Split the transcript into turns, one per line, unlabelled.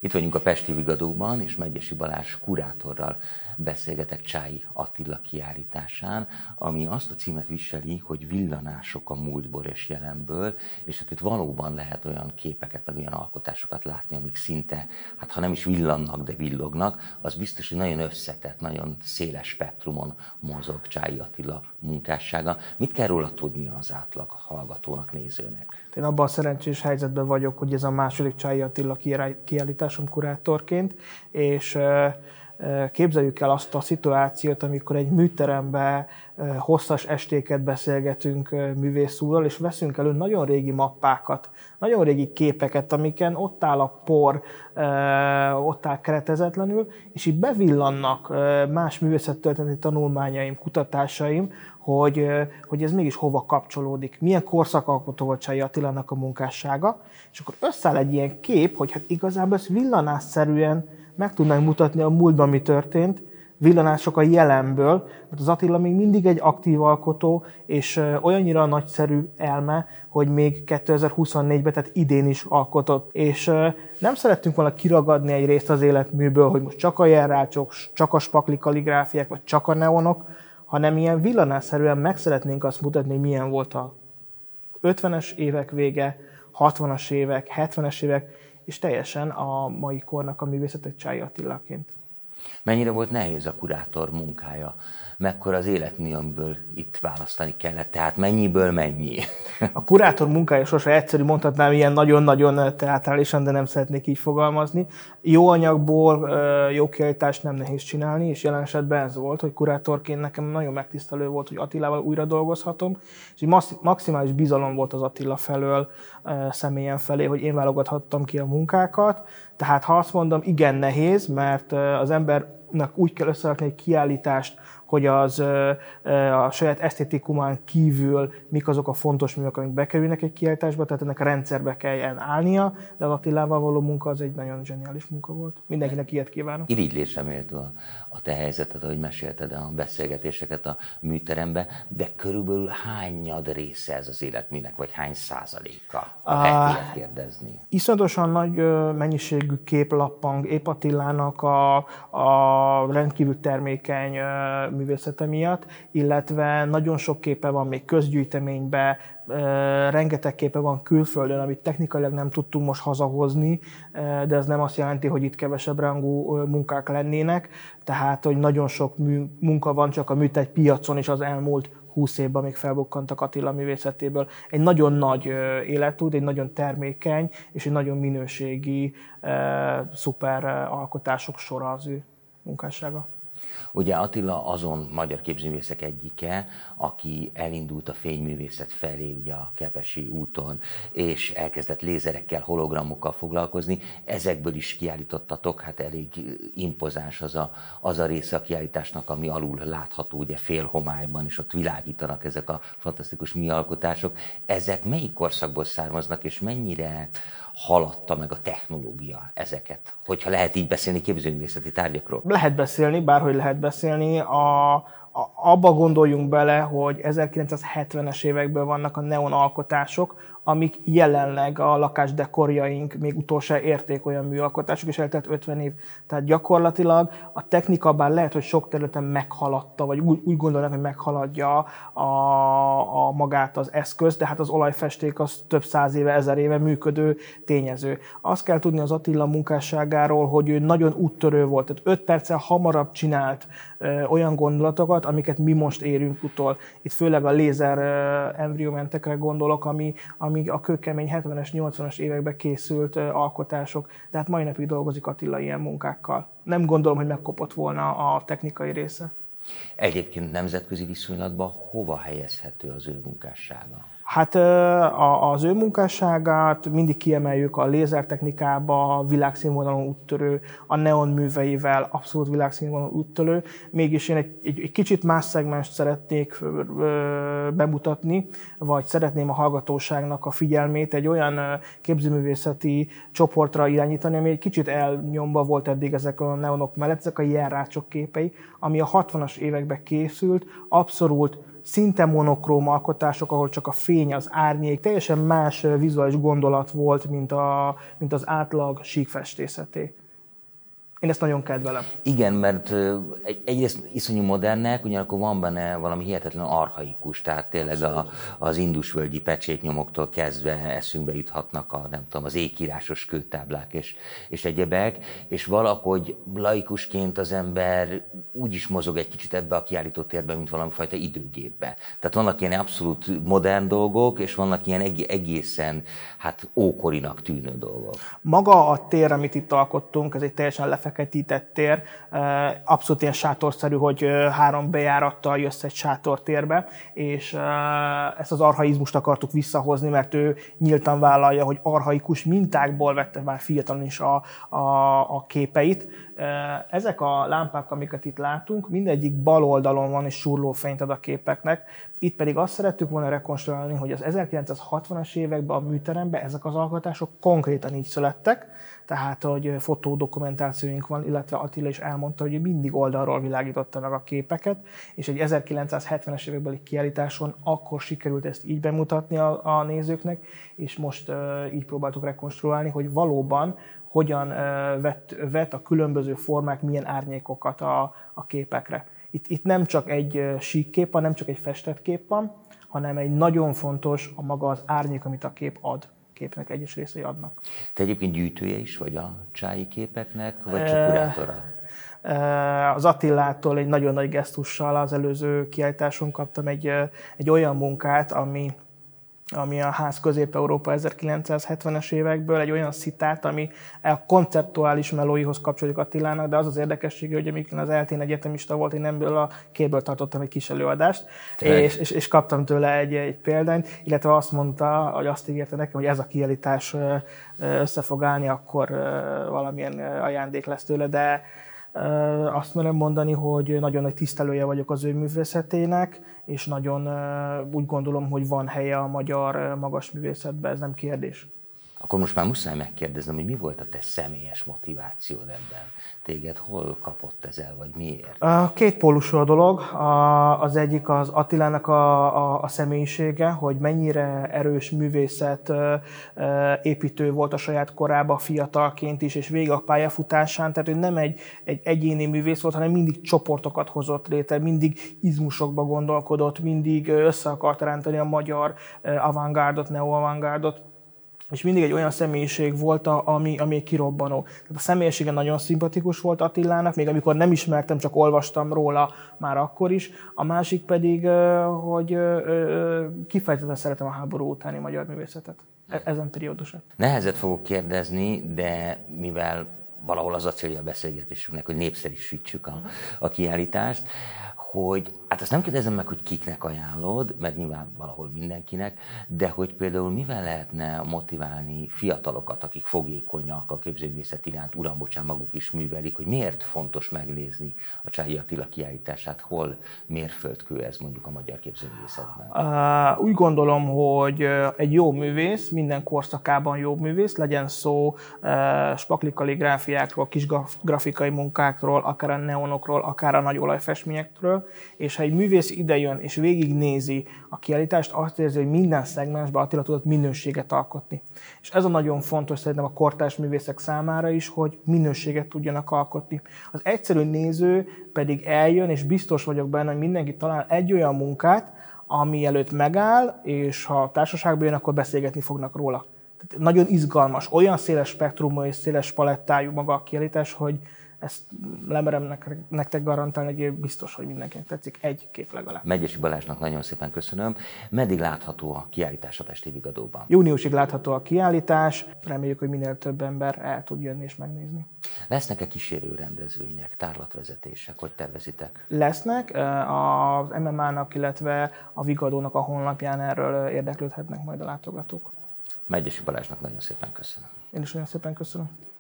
Itt vagyunk a Pesti Vigadóban, és Medgyessy Balázs kurátorral beszélgetek Csályi Attila kiállításán, ami azt a címet viseli, hogy villanások a múltból és jelenből, és hát itt valóban lehet olyan képeket, meg olyan alkotásokat látni, amik szinte, hát ha nem is villannak, de villognak, az biztos, hogy nagyon összetett, nagyon széles spektrumon mozog Csályi Attila munkássága. Mit kell róla tudnia az átlag hallgatónak, nézőnek?
Én abban a szerencsés helyzetben vagyok, hogy ez a második Csályi Attila kiállításom kurátorként, és képzeljük el azt a szituációt, amikor egy műteremben hosszas estéket beszélgetünk művész úrral, és veszünk elő nagyon régi mappákat, nagyon régi képeket, amiken ott áll a por, ott áll keretezetlenül, és így bevillannak más művészettörténeti tanulmányaim, kutatásaim, hogy ez mégis hova kapcsolódik, milyen korszakalkotó volt Csályi Attilának a munkássága, és akkor összeáll egy ilyen kép, hogy hát igazából ezt villanásszerűen meg tudnánk mutatni a múltban, mi történt, villanások a jelenből, mert az Attila még mindig egy aktív alkotó, és olyannyira nagyszerű elme, hogy még 2024-ben, tehát idén is alkotott. És nem szerettünk volna kiragadni egy részt az életműből, hogy most csak a jelrácsok, csak a spakli kalligráfiák, vagy csak a neonok, hanem ilyen villanásszerűen meg szeretnénk azt mutatni, hogy milyen volt a 50-es évek vége, 60-as évek, 70-es évek, és teljesen a mai kornak a művészetek Csályi Attilaként.
Mennyire volt nehéz a kurátor munkája? Mekkora az életmű, amiből itt választani kellett? Tehát mennyiből mennyi?
A kurátor munkája sose egyszerű, mondhatnám ilyen nagyon-nagyon teátrálisan, de nem szeretnék így fogalmazni. Jó anyagból jó kiállítást nem nehéz csinálni, és jelen esetben ez volt, hogy kurátorként nekem nagyon megtisztelő volt, hogy Attilával újra dolgozhatom, és egy maximális bizalom volt az Attila felől, személyen felé, hogy én válogathattam ki a munkákat. Tehát ha azt mondom, igen nehéz, mert az embernek úgy kell összerakni egy kiállítást, hogy az a saját esztétikumán kívül mik azok a fontos művek, amik bekerülnek egy kiállításba, tehát ennek a rendszerbe kelljen állnia, de az Attilával való munka az egy nagyon zseniális munka volt. Mindenkinek ilyet kívánok.
Irigylésre méltó a te helyzeted, ahogy mesélted a beszélgetéseket a műterembe, de körülbelül hányad része ez az életműnek, vagy hány százaléka, ha lehet kérdezni?
Iszonyatosan nagy mennyiségű kép lappang épp Attilának a rendkívül termékeny művészete miatt, illetve nagyon sok képe van még közgyűjteményben, rengeteg képe van külföldön, amit technikailag nem tudtunk most hazahozni, de ez nem azt jelenti, hogy itt kevesebb rangú munkák lennének, tehát hogy nagyon sok munka van csak a műtárgy piacon is az elmúlt 20 évben még felbukkantak Attila művészetéből. Egy nagyon nagy életút, egy nagyon termékeny és egy nagyon minőségi szuper alkotások sora az ő munkássága.
Ugye Attila azon magyar képzőművészek egyike, aki elindult a fényművészet felé ugye a Kerepesi úton, és elkezdett lézerekkel, hologramokkal foglalkozni. Ezekből is kiállítottatok, hát elég impozáns az a része a kiállításnak, ami alul látható ugye félhomályban, és ott világítanak ezek a fantasztikus műalkotások. Ezek melyik korszakból származnak, és mennyire haladta meg a technológia ezeket? Hogyha lehet így beszélni képzőművészeti tárgyakról?
Lehet beszélni, bárhogy lehet beszélni. Abba gondoljunk bele, hogy 1970-es évekből vannak a neon alkotások, amik jelenleg a lakásdekorjaink még utolsó érték olyan műalkotások, és eltelt 50 év. Tehát gyakorlatilag a technika bár lehet, hogy sok területen meghaladta, vagy úgy gondolnak, hogy meghaladja magát az eszköz, de hát az olajfesték az több száz éve, 1000 éve működő tényező. Azt kell tudni az Attila munkásságáról, hogy ő nagyon úttörő volt, tehát 5 perccel hamarabb csinált olyan gondolatokat, amiket mi most érünk utol. Itt főleg a lézer embryomentekre gondolok, ami a kőkemény 70-es, 80-as években készült alkotások, de hát mai napig dolgozik Attila ilyen munkákkal. Nem gondolom, hogy megkopott volna a technikai része.
Egyébként nemzetközi viszonylatban hova helyezhető az ő munkássága?
Hát az ő munkásságát mindig kiemeljük a lézertechnikába, világszínvonalon úttörő, a neon műveivel abszolút világszínvonalon úttörő. Mégis én egy kicsit más szegmenst szeretnék bemutatni, vagy szeretném a hallgatóságnak a figyelmét egy olyan képzőművészeti csoportra irányítani, ami egy kicsit elnyomva volt eddig ezek a neonok mellett, ezek a jelrácsok képei, ami a 60-as években készült, abszolút szinte monokróm alkotások, ahol csak a fény, az árnyék, teljesen más vizuális gondolat volt, mint az átlag síkfestészeté. Én ezt nagyon kedvelem.
Igen, mert egyrészt iszonyú modernek, ugyanakkor van benne valami hihetetlen archaikus, tehát tényleg az indusvölgyi pecsétnyomoktól kezdve eszünkbe juthatnak nem tudom, az égírásos kőtáblák és egyebek, és valahogy laikusként az ember úgy is mozog egy kicsit ebbe a kiállítótérbe, mint valamifajta időgépbe. Tehát vannak ilyen abszolút modern dolgok, és vannak ilyen egészen ókorinak tűnő dolgok.
Maga a tér, amit itt alkottunk, ez egy teljesen lefeketített tér, abszolút ilyen sátorszerű, hogy 3 bejárattal jössz egy sátortérbe, és ezt az archaizmust akartuk visszahozni, mert ő nyíltan vállalja, hogy archaikus mintákból vette már fiatalon is a képeit. Ezek a lámpák, amiket itt látunk, mindegyik bal oldalon van, és surlófényt ad a képeknek. Itt pedig azt szerettük volna rekonstruálni, hogy az 1960-as években a műteremben ezek az alkotások konkrétan így születtek, tehát, hogy fotódokumentációink van, illetve Attila is elmondta, hogy mindig oldalról világította meg a képeket, és egy 1970-es évekbeli kiállításon akkor sikerült ezt így bemutatni a nézőknek, és most így próbáltuk rekonstruálni, hogy valóban hogyan vett a különböző formák milyen árnyékokat a képekre. Itt nem csak egy sík kép van, nem csak egy festett kép van, hanem egy nagyon fontos a maga az árnyék, amit a kép ad. Képnek egyes részei adnak.
Te egyébként gyűjtője is vagy a Csályi képeknek, vagy csak kurátora?
Az Attilától egy nagyon nagy gesztussal az előző kiállításon kaptam egy olyan munkát, ami a ház Közép-Európa 1970-es évekből, egy olyan szitát, ami a konceptuális melóihoz kapcsolódik Attilának, de az az érdekessége, hogy amikor az eltén egyetemista volt, én ebből a képből tartottam egy kis előadást, és kaptam tőle egy példányt, illetve azt mondta, hogy azt ígérte nekem, hogy ez a kiállítás össze fog állni, akkor valamilyen ajándék lesz tőle, de azt merem mondani, hogy nagyon nagy tisztelője vagyok az ő művészetének, és nagyon úgy gondolom, hogy van helye a magyar magas művészetben, ez nem kérdés.
Akkor most már muszáj megkérdeznem, hogy mi volt a te személyes motivációd ebben? Téged hol kapott ez el, vagy miért?
Két pólusú a dolog. Az egyik az Attilának a személyisége, hogy mennyire erős művészet építő volt a saját korában fiatalként is, és végig a pályafutásán, tehát ő nem egy egyéni művész volt, hanem mindig csoportokat hozott létre, mindig izmusokba gondolkodott, mindig össze akart rántani a magyar avantgárdot, neo-avantgárdot, és mindig egy olyan személyiség volt, ami kirobbanó. Tehát a személyisége nagyon szimpatikus volt Attilának, még amikor nem ismertem, csak olvastam róla már akkor is. A másik pedig, hogy kifejezetten szeretem a háború utáni magyar művészetet. Ezen periódusát.
Nehezet fogok kérdezni, de mivel valahol az a célja a beszélgetésünknek, hogy népszerűsítsük a kiállítást, hogy, hát azt nem kérdezem meg, hogy kiknek ajánlod, mert nyilván valahol mindenkinek, de hogy például mivel lehetne motiválni fiatalokat, akik fogékonyak a képzőművészet iránt, uram, bocsán, maguk is művelik, hogy miért fontos megnézni a Csályi Attila kiállítását, hol mérföldkő ez mondjuk a magyar képzőművészetben?
Úgy gondolom, hogy egy jó művész, minden korszakában jó művész, legyen szó spakli kalligráfiákról, kis grafikai munkákról, akár a neonokról, akár a nagy olajfestményekről, és ha egy művész idejön és végignézi a kiállítást, azt érzi, hogy minden szegmensben Attila tudott minőséget alkotni. És ez a nagyon fontos szerintem a kortárs művészek számára is, hogy minőséget tudjanak alkotni. Az egyszerű néző pedig eljön, és biztos vagyok benne, hogy mindenki talál egy olyan munkát, ami előtt megáll, és ha társaságban jön, akkor beszélgetni fognak róla. Tehát nagyon izgalmas, olyan széles spektrumú és széles palettájú maga a kiállítás, hogy ezt lemerem nektek garantálni, hogy biztos, hogy mindenkinek tetszik, egy kép legalább.
Megyesi Balázsnak nagyon szépen köszönöm. Meddig látható a kiállítás a Pesti Vigadóban?
Júniusig látható a kiállítás, reméljük, hogy minél több ember el tud jönni és megnézni.
Lesznek-e kísérő rendezvények, tárlatvezetések, hogy tervezitek?
Lesznek, az MMA-nak, illetve a Vigadónak a honlapján erről érdeklődhetnek majd a látogatók.
Megyesi Balázsnak nagyon szépen köszönöm.
Én is nagyon szépen köszönöm.